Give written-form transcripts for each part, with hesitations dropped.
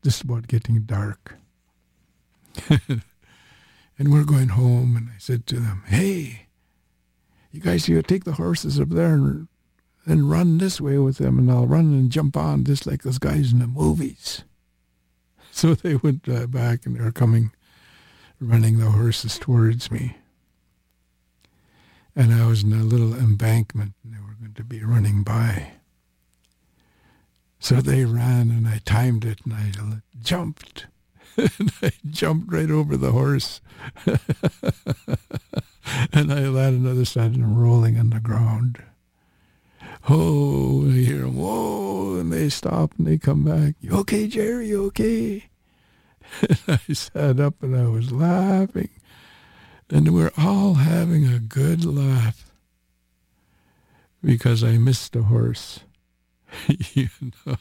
just about getting dark. And we're going home, and I said to them, hey, you guys, you take the horses up there and run this way with them, and I'll run and jump on just like those guys in the movies. So they went back, and they were coming, running the horses towards me. And I was in a little embankment, and they were going to be running by. So they ran, and I timed it, and I jumped. And I jumped right over the horse. And I landed on the other side, and I'm rolling on the ground. Oh, and I hear them, whoa, and they stop, and they come back. You okay, Jerry? You okay? And I sat up, and I was laughing. And we're all having a good laugh because I missed a horse. You know.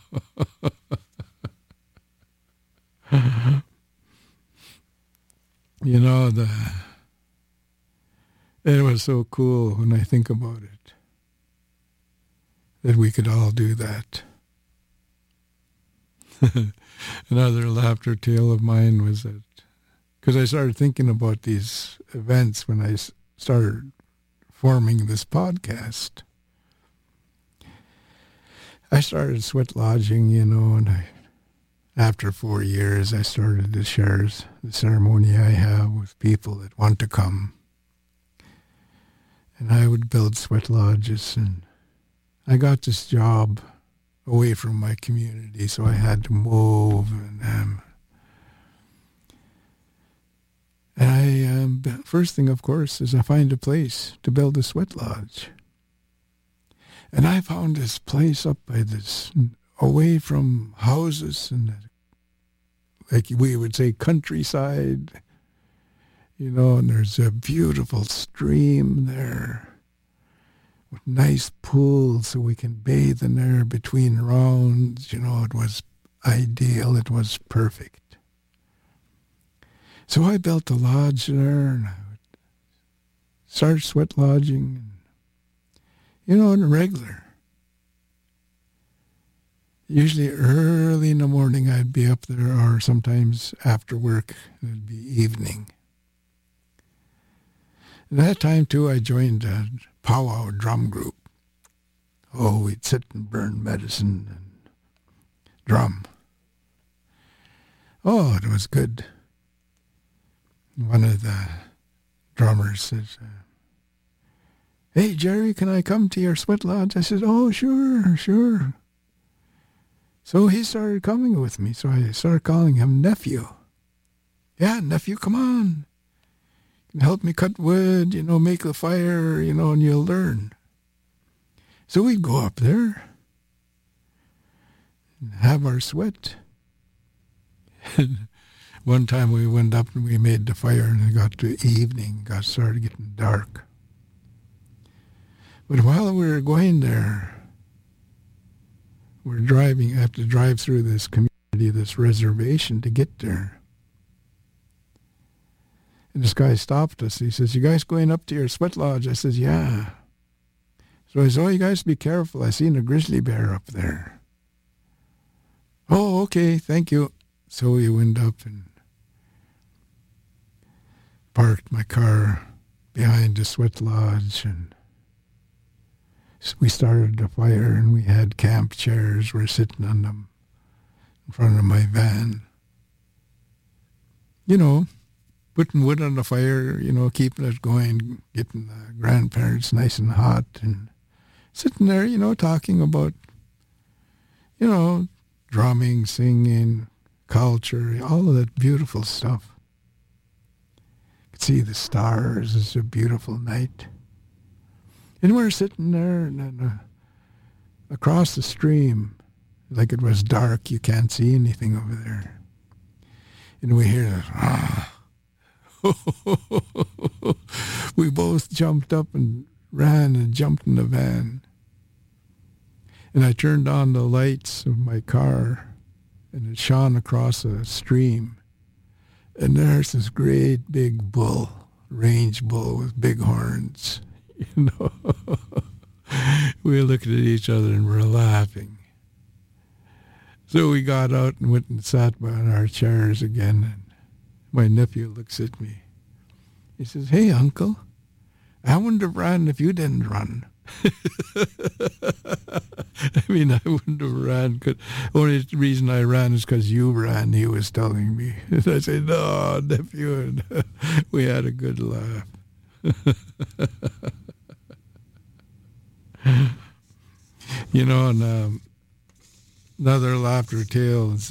You know, it was so cool when I think about it, that we could all do that. Another laughter tale of mine was that, because I started thinking about these events when I started forming this podcast. I started sweat lodging, you know, and after 4 years, I started to share the ceremony I have with people that want to come. And I would build sweat lodges, and I got this job away from my community, so I had to move. And first thing, of course, is I find a place to build a sweat lodge. And I found this place up by this, away from houses, and like we would say countryside, you know, and there's a beautiful stream there with nice pools so we can bathe in there between rounds. You know, it was ideal. It was perfect. So I built a lodge there, and I would start sweat lodging, and, you know, in a regular. Usually early in the morning I'd be up there, or sometimes after work it'd be evening. At that time, too, I joined a powwow drum group. Oh, we'd sit and burn medicine and drum. Oh, it was good. One of the drummers says, hey, Jerry, can I come to your sweat lodge? I said, oh, sure. So he started coming with me, so I started calling him nephew. Yeah, nephew, come on. You can help me cut wood, you know, make the fire, you know, and you'll learn. So we'd go up there and have our sweat. One time we went up and we made the fire, and it got to evening, started getting dark. But while we were going there, we're driving, I have to drive through this community, this reservation to get there. And this guy stopped us. He says, you guys going up to your sweat lodge? I says, yeah. So I said, oh, you guys be careful. I seen a grizzly bear up there. Oh, okay, thank you. So we went up and parked my car behind the sweat lodge, and we started the fire, and we had camp chairs. We're sitting on them in front of my van. You know, putting wood on the fire, you know, keeping it going, getting the grandparents nice and hot, and sitting there, you know, talking about, you know, drumming, singing, culture, all of that beautiful stuff. You could see the stars. It's a beautiful night. And we're sitting there, and then across the stream, like it was dark, you can't see anything over there. And we hear that, We both jumped up and ran and jumped in the van. And I turned on the lights of my car, and it shone across a stream. And there's this great big bull, range bull with big horns. You know, we looked at each other and we're laughing. So we got out and went and sat on our chairs again. And my nephew looks at me. He says, "Hey, Uncle, I wouldn't have run if you didn't run." I mean, I wouldn't have ran. Only reason I ran is because you ran, he was telling me. And I said, "No, nephew." And we had a good laugh. You know, and another laughter tale is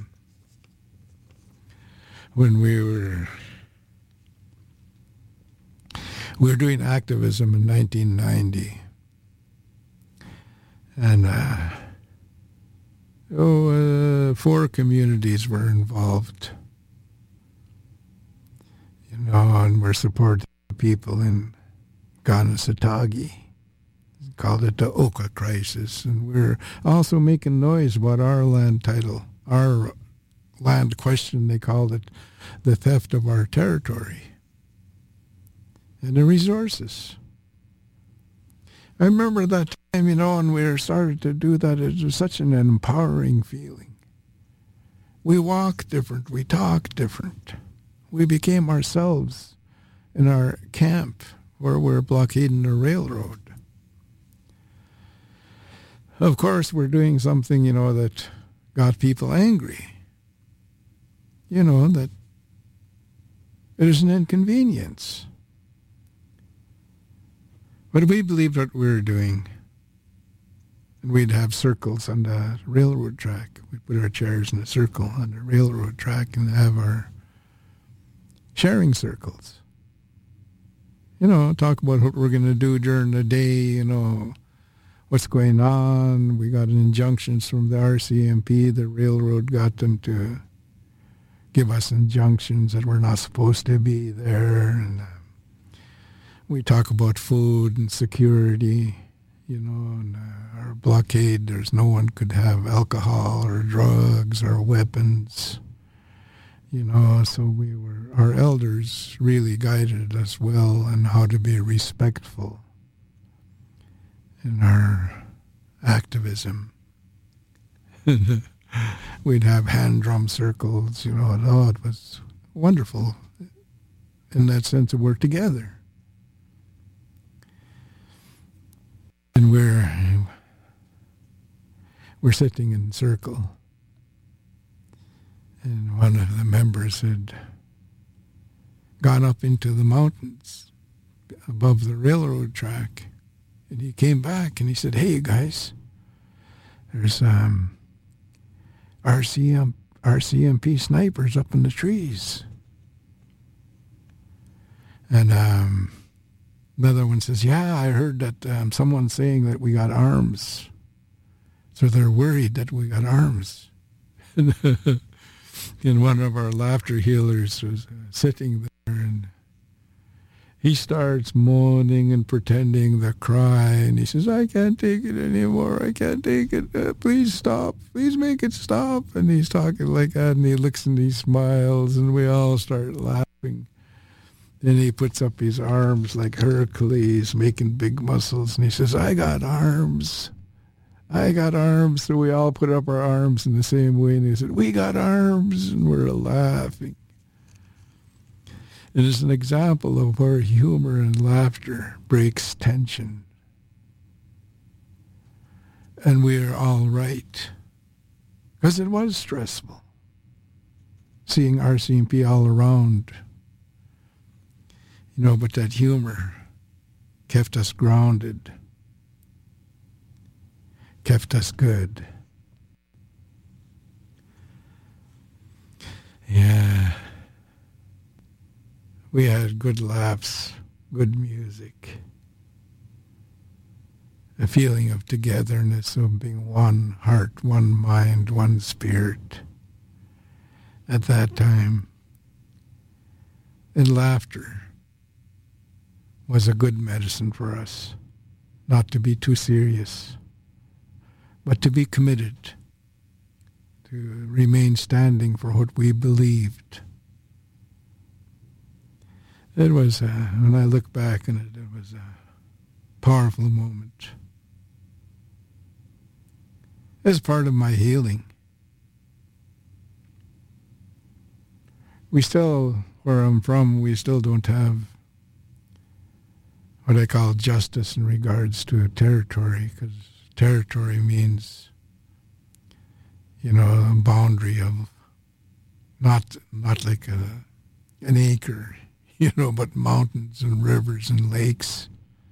when we were doing activism in 1990. And 4 communities were involved, you know, and we're supporting people in Ganasatagi. Called it the Oka Crisis, and we're also making noise about our land title, our land question. They called it the theft of our territory and the resources. I remember that time, you know, when we started to do that, it was such an empowering feeling. We walk different, we talk different. We became ourselves in our camp where we're blockading the railroad. Of course, we're doing something, you know, that got people angry. You know, that it is an inconvenience. But we believed what we were doing. And we'd have circles on the railroad track. We'd put our chairs in a circle on the railroad track and have our sharing circles. You know, talk about what we're going to do during the day, you know, what's going on. We got injunctions from the RCMP. The railroad got them to give us injunctions that we're not supposed to be there. And we talk about food and security, you know, and our blockade. There's no one could have alcohol or drugs or weapons, you know. So our elders really guided us well on how to be respectful in our activism. We'd have hand drum circles, you know. It was wonderful in that sense that we're together. And we're sitting in a circle. And one of the members had gone up into the mountains above the railroad track. And he came back and he said, "Hey, guys, there's RCMP snipers up in the trees." And another one says, "Yeah, I heard that someone's saying that we got arms. So they're worried that we got arms." And one of our laughter healers was sitting there, and he starts moaning and pretending to cry, and he says, "I can't take it anymore. I can't take it. Please stop. Please make it stop." And he's talking like that, and he looks and he smiles, and we all start laughing. Then he puts up his arms like Hercules, making big muscles, and he says, "I got arms. I got arms." So we all put up our arms in the same way, and he said, "We got arms," and we're laughing. It is an example of where humor and laughter breaks tension. And we are all right. Because it was stressful, seeing RCMP all around. You know, but that humor kept us grounded, kept us good. Yeah. We had good laughs, good music, a feeling of togetherness, of being one heart, one mind, one spirit at that time. And laughter was a good medicine for us, not to be too serious, but to be committed, to remain standing for what we believed. It was, when I look back on it, it was a powerful moment. As part of my healing, we still, where I'm from, we still don't have what I call justice in regards to territory, because territory means, a boundary of not like an acre, but mountains and rivers and lakes.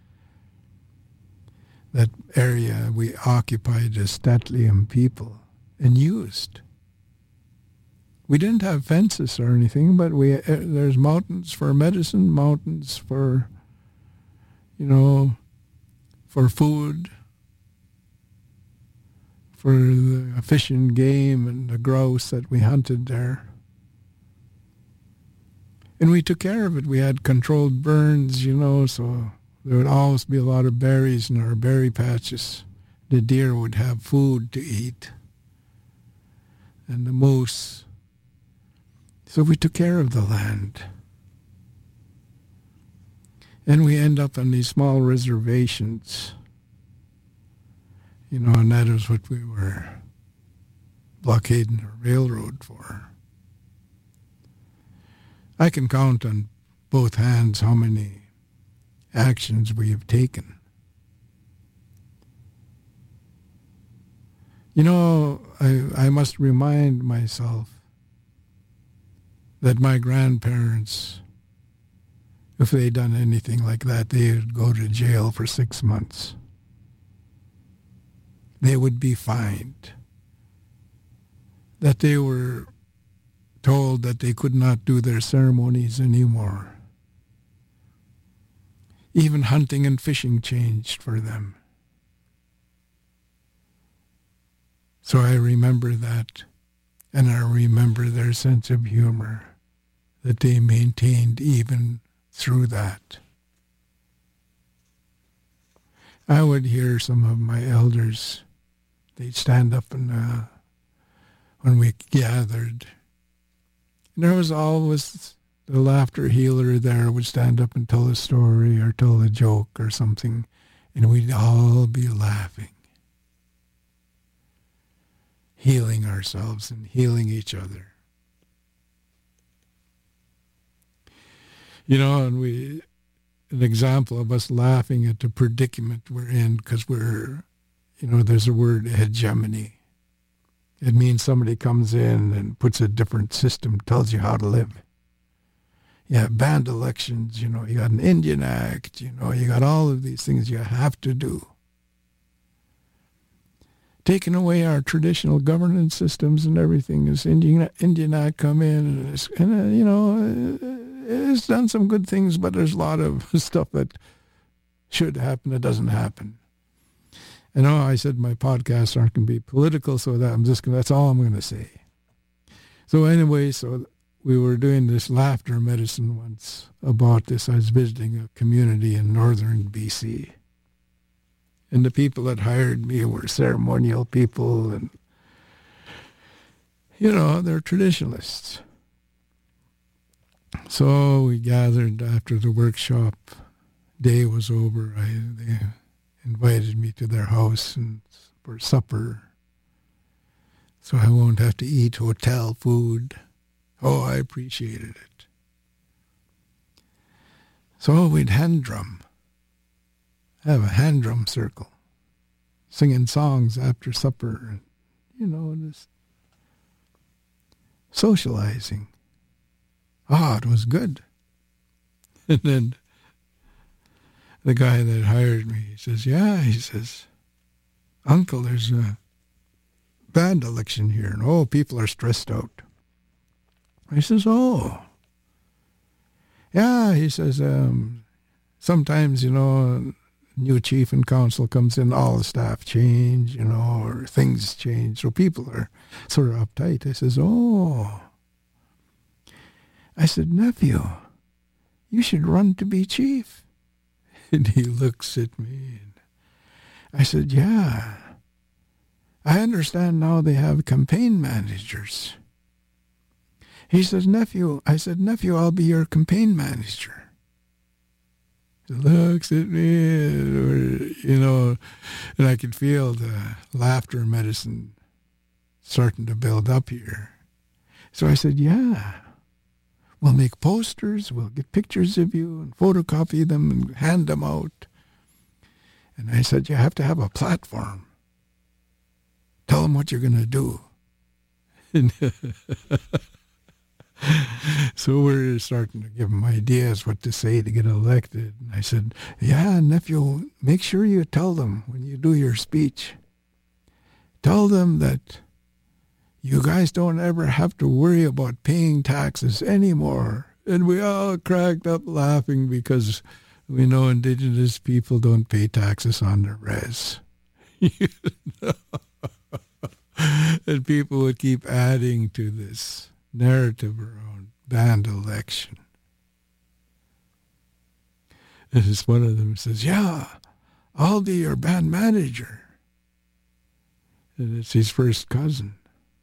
That area we occupied as Statlium people and used. We didn't have fences or anything, but there's mountains for medicine, mountains for, for food, for the fish and game and the grouse that we hunted there. And we took care of it. We had controlled burns, so there would always be a lot of berries in our berry patches. The deer would have food to eat. And the moose. So we took care of the land. And we end up on these small reservations. And that is what we were blockading the railroad for. I can count on both hands how many actions we have taken. I must remind myself that my grandparents, if they'd done anything like that, they would go to jail for 6 months. They would be fined. That they were told that they could not do their ceremonies anymore. Even hunting and fishing changed for them. So I remember that, and I remember their sense of humor that they maintained even through that. I would hear some of my elders, they'd stand up and when we gathered, and there was always the laughter healer there would stand up and tell a story or tell a joke or something, and we'd all be laughing, healing ourselves and healing each other. And an example of us laughing at the predicament we're in, because there's a word, hegemony. It means somebody comes in and puts a different system, tells you how to live. You have banned elections, you got an Indian Act, you got all of these things you have to do. Taking away our traditional governance systems and everything. This Indian Act come in and it's done some good things, but there's a lot of stuff that should happen that doesn't happen. I know I said my podcasts aren't going to be political, so that's all I'm going to say. So anyway, we were doing this laughter medicine once about this. I was visiting a community in northern BC. And the people that hired me were ceremonial people and, they're traditionalists. So we gathered after the workshop day was over. They invited me to their house for supper. So I won't have to eat hotel food. Oh, I appreciated it. So we'd hand drum. Have a hand drum circle, singing songs after supper, just socializing. It was good. And then the guy that hired me, he says, Uncle, there's a band election here, and people are stressed out. I says, yeah, he says, sometimes, new chief and council comes in, all the staff change, or things change. So people are sort of uptight. I says, I said, nephew, you should run to be chief. And he looks at me. And I said, yeah, I understand now they have campaign managers. He says, nephew, I'll be your campaign manager. Looks at me, and I could feel the laughter medicine starting to build up here. So I said, yeah. We'll make posters, we'll get pictures of you and photocopy them and hand them out. And I said, you have to have a platform. Tell them what you're going to do. So we're starting to give them ideas what to say to get elected. And I said, yeah, nephew, make sure you tell them when you do your speech. Tell them that you guys don't ever have to worry about paying taxes anymore. And we all cracked up laughing because we know Indigenous people don't pay taxes on their res. You know? And people would keep adding to this narrative around band election. And it's one of them says, yeah, I'll be your band manager. And it's his first cousin.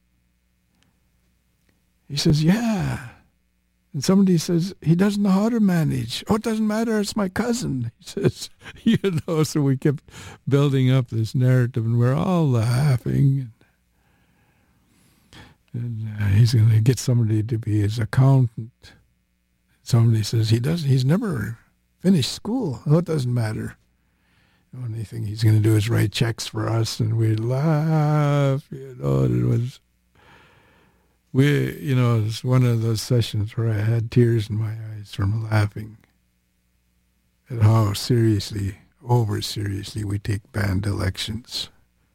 He says, yeah. And somebody says, he doesn't know how to manage. Oh, it doesn't matter, it's my cousin. He says, you know, so we kept building up this narrative and we're all laughing. And he's going to get somebody to be his accountant. Somebody says, he's never finished school. Oh, it doesn't matter. The only thing he's going to do is write checks for us. And we laugh, you know, it was one of those sessions where I had tears in my eyes from laughing at how over seriously we take band elections.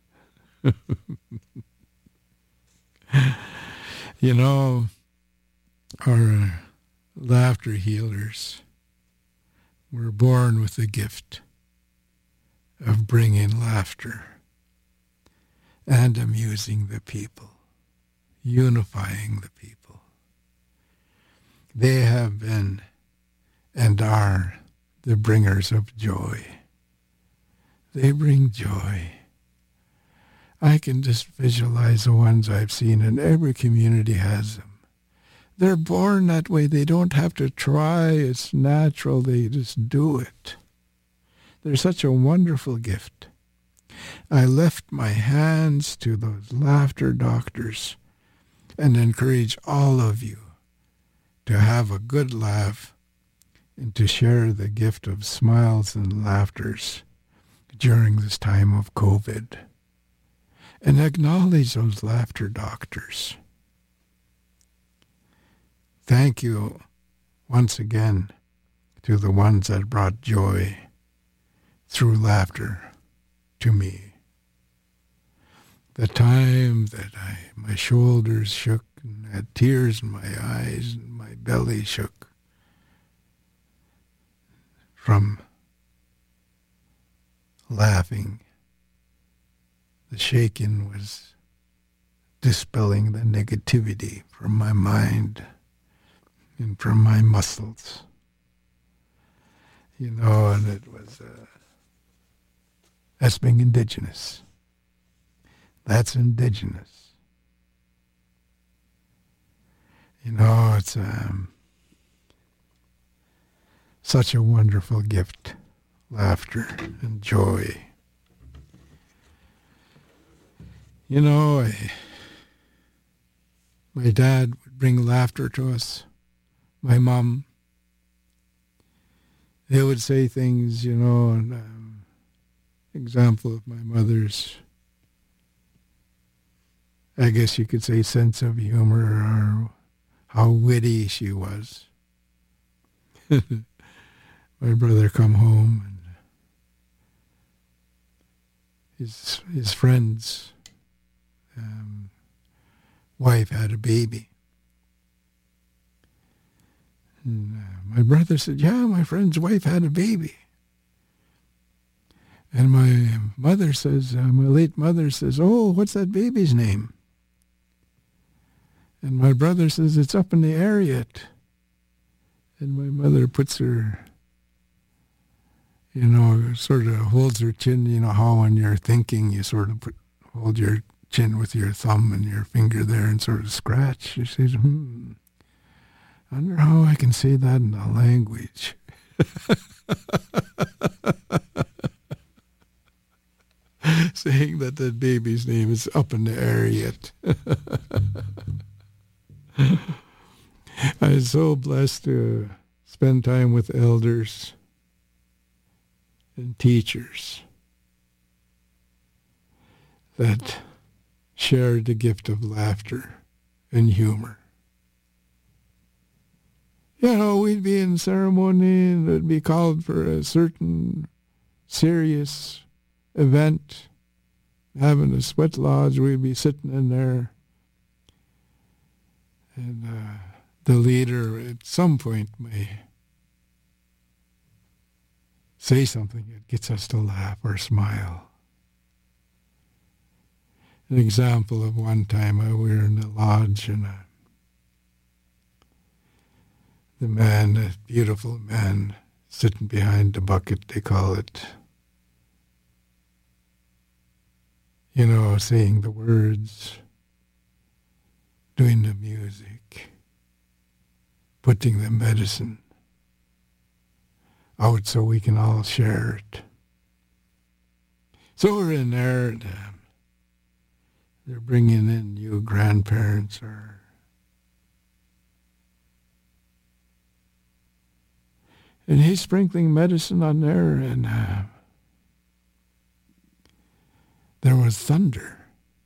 You know, our laughter healers were born with the gift of bringing laughter and amusing the people, unifying the people. They have been and are the bringers of joy. They bring joy. I can just visualize the ones I've seen, and every community has them. They're born that way. They don't have to try. It's natural. They just do it. They're such a wonderful gift. I lift my hands to those laughter doctors and encourage all of you to have a good laugh and to share the gift of smiles and laughters during this time of COVID. And acknowledge those laughter doctors. Thank you once again to the ones that brought joy through laughter to me. The time that my shoulders shook and had tears in my eyes and my belly shook from laughing. The shaking was dispelling the negativity from my mind and from my muscles. You know, and it was, that's being Indigenous. That's Indigenous. You know, it's such a wonderful gift, laughter and joy. You know, my dad would bring laughter to us. My mom, they would say things, you know, and example of my mother's, I guess you could say, sense of humor or how witty she was. My brother come home and his friend's wife had a baby. And my brother said, yeah, my friend's wife had a baby. And my mother says, my late mother says, oh, what's that baby's name? And my brother says, it's up in the air yet. And my mother puts her, you know, sort of holds her chin, you know how when you're thinking you sort of hold your chin with your thumb and your finger there and sort of scratch. She says, I wonder how I can say that in a language. Saying that the baby's name is up in the air yet. I'm so blessed to spend time with elders and teachers that shared the gift of laughter and humor. You know, we'd be in ceremony and it'd be called for a certain serious event, having a sweat lodge. We'd be sitting in there, and the leader at some point may say something that gets us to laugh or smile. An example of one time we were in the lodge, and the man, a beautiful man, sitting behind the bucket, they call it, you know, saying the words, doing the music, putting the medicine out so we can all share it. So we're in there, and they're bringing in new grandparents and he's sprinkling medicine on there, and there was thunder.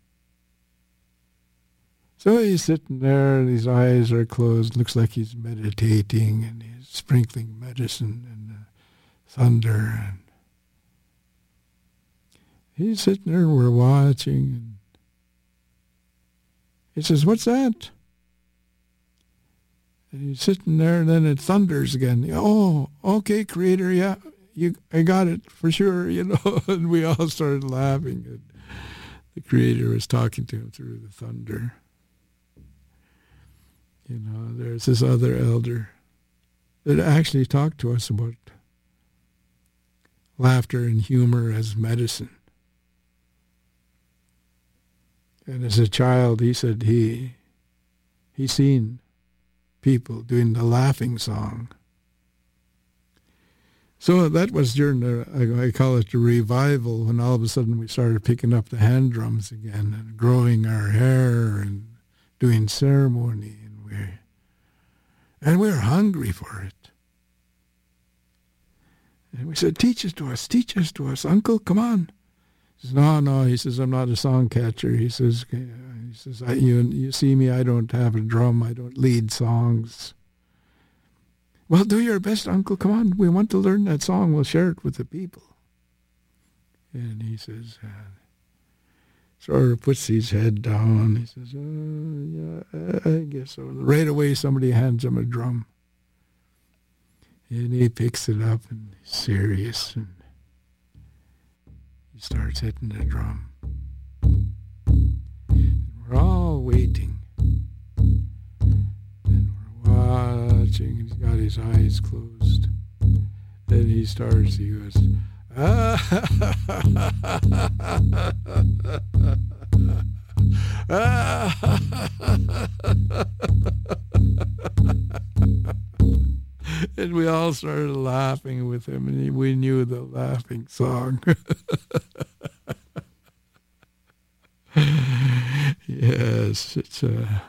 So he's sitting there, and his eyes are closed, looks like he's meditating, and he's sprinkling medicine and thunder, and he's sitting there, and we're watching, and he says, "What's that?" And he's sitting there, and then it thunders again. "Oh, okay, Creator, yeah, I got it for sure," you know. And we all started laughing. And the Creator was talking to him through the thunder. You know, there's this other elder that actually talked to us about laughter and humor as medicine. And as a child, he said he seen people doing the laughing song. So that was during I call it the revival, when all of a sudden we started picking up the hand drums again and growing our hair and doing ceremony, and we were hungry for it. And we said, teach us to us, Uncle, come on. He says, no, he says, I'm not a song catcher. He says, you see me, I don't have a drum, I don't lead songs. Well, do your best, Uncle, come on, we want to learn that song, we'll share it with the people. And he says, sort of puts his head down, he says, yeah, I guess so. Right away, somebody hands him a drum. And he picks it up, and he's serious, and he starts hitting the drum. And we're all waiting. And we're watching. He's got his eyes closed. Then he goes, and we all started laughing with him, and we knew the laughing song. Yes, it's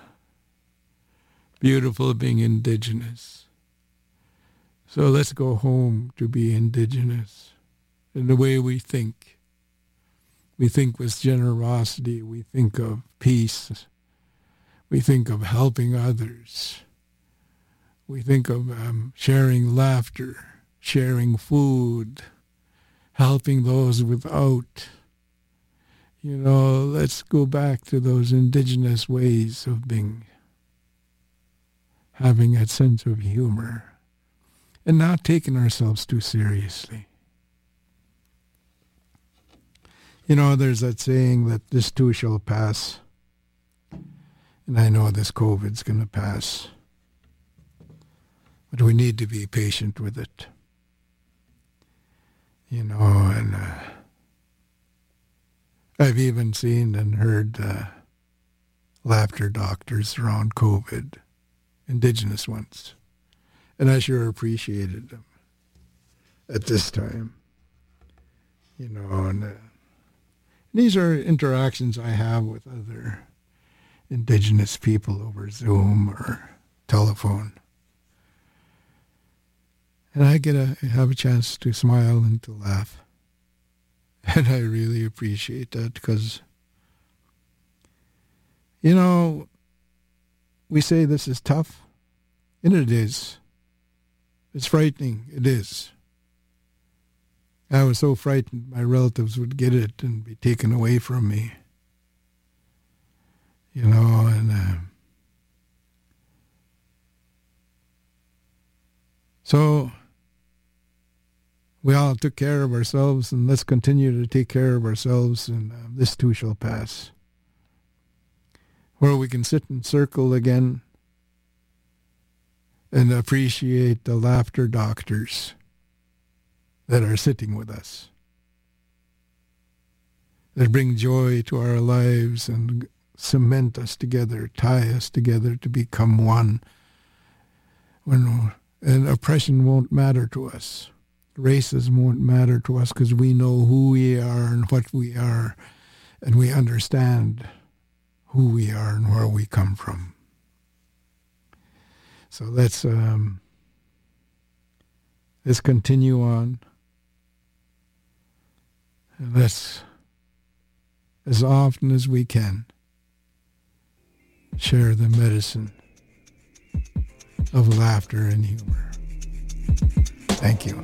beautiful being indigenous. So let's go home to be indigenous in the way we think. We think with generosity. We think of peace. We think of helping others. We think of sharing laughter, sharing food, helping those without. You know, let's go back to those indigenous ways of being, having a sense of humor, and not taking ourselves too seriously. You know, there's that saying that this too shall pass, and I know this COVID's going to pass. But we need to be patient with it. You know, and I've even seen and heard laughter doctors around COVID, indigenous ones. And I sure appreciated them at this time. You know, and these are interactions I have with other indigenous people over Zoom or telephone. And I get to have a chance to smile and to laugh. And I really appreciate that because, you know, we say this is tough, and it is. It's frightening. It is. I was so frightened my relatives would get it and be taken away from me. You know, and so we all took care of ourselves, and let's continue to take care of ourselves, and this too shall pass. Where we can sit in circle again and appreciate the laughter doctors that are sitting with us, that bring joy to our lives and cement us together, tie us together to become one. And oppression won't matter to us. Racism won't matter to us because we know who we are and what we are, and we understand who we are and where we come from. So let's continue on. And let's, as often as we can, share the medicine of laughter and humor. Thank you.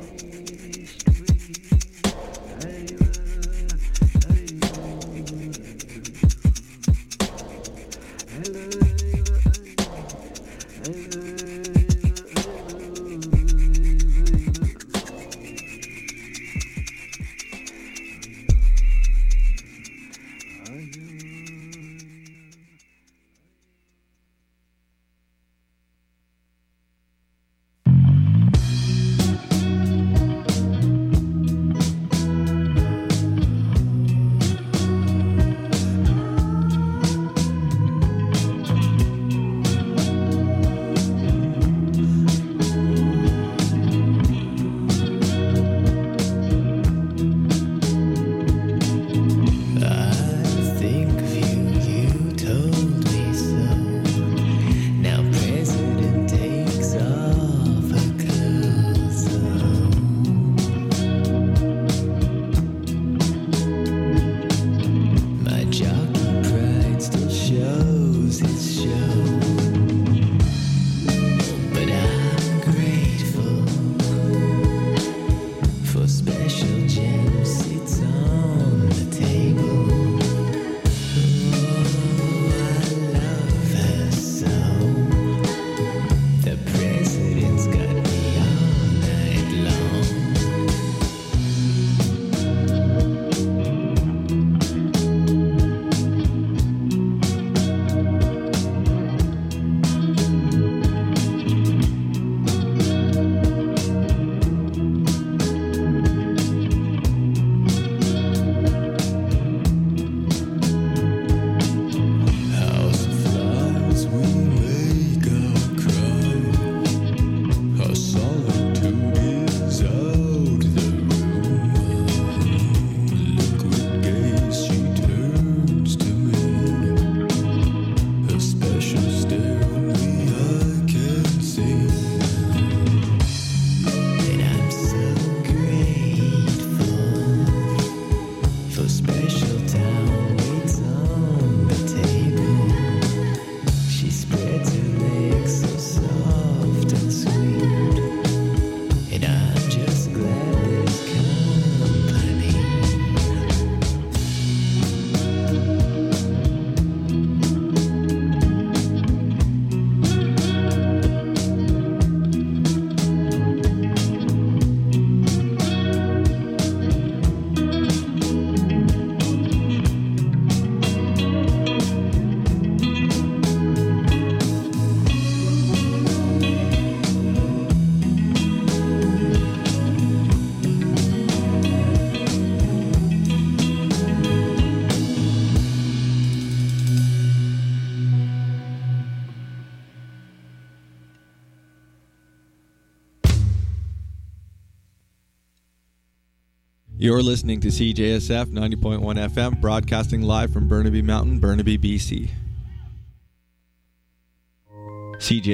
You're listening to CJSF 90.1 FM, broadcasting live from Burnaby Mountain, Burnaby, BC. CJ